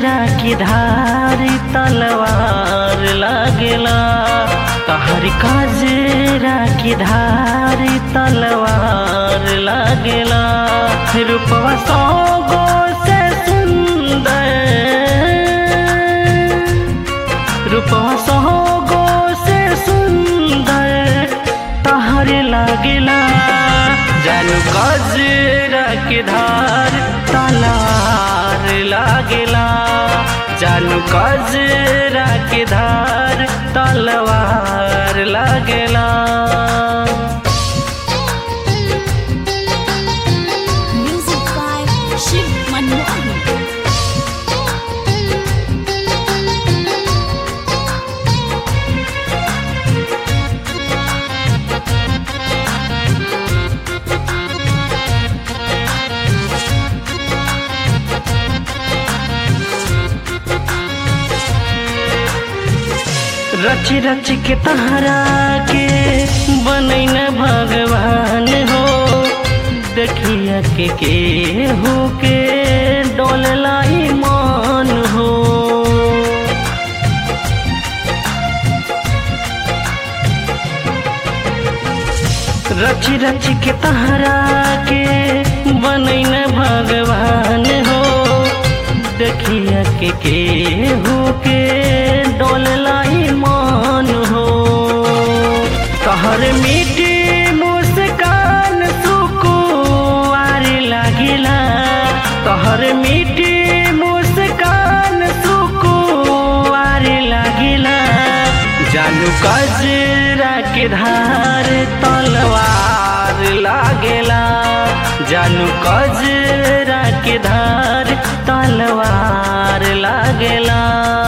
गजरा की धारी तलवार लागेला। तहर गजरा की धारी तलवार लागेला। रूपवा सौगो से सुंदर, रूपवा सौगो से सुंदर तहर लागेला। जानू गजरा की धार तलवार लागेला। जानू गजरा की धार तलवार लागेला। Music by Shiv Manmohan. रच रच के तहरा के बनैन भगवान हो। देखिया के हो के डोलला ईमान हो। रच रच के तहरा के बनैन भगवान हो। देखिया के हो के डोलला ईमान हो। तहर मीठी मुस्कान सुकुवार लागिला। तहर मीठी मुस्कान सुकुवार लागिला। जानू गजरा के धार तलवार लागेला। जानू गजरा के धार तलवार लागेला।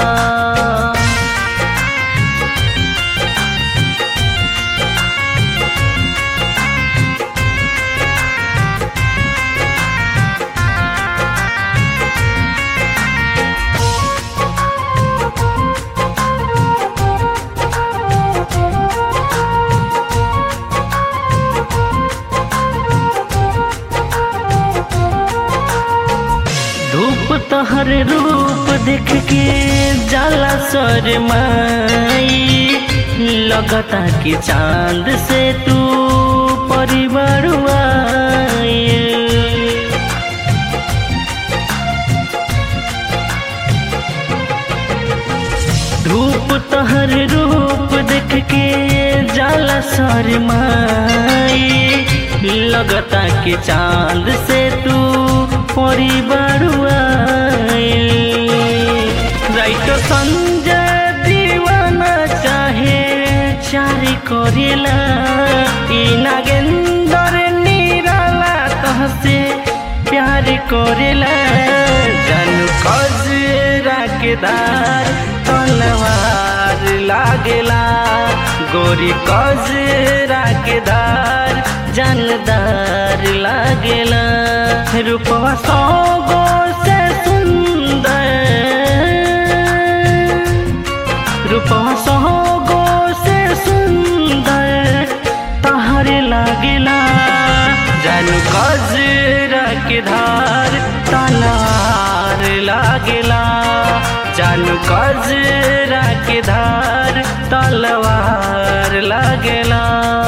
धूप तहर रूप देख के जाला शरमाई। लगता कि चांद से तू परिवार आई। धूप तहर रूप देख के जाला शरमाई। लगता कि चांद से तू परिवार आइल। राइटर संजय दीवाना चाहे चारी करेला। ई नागेंद्र निराला तहसे प्यार करेला। जानू गजरा के धार तलवार लागेला। गोरी गजरा के धार जानदार लागेला। रूपवा सौगो से सुंदर, रूपवा सौगो से सुंदर तहर लागेला। जानू गजरा के धार तलवार लागेला। जानू गजरा के धार तलवार लागेला।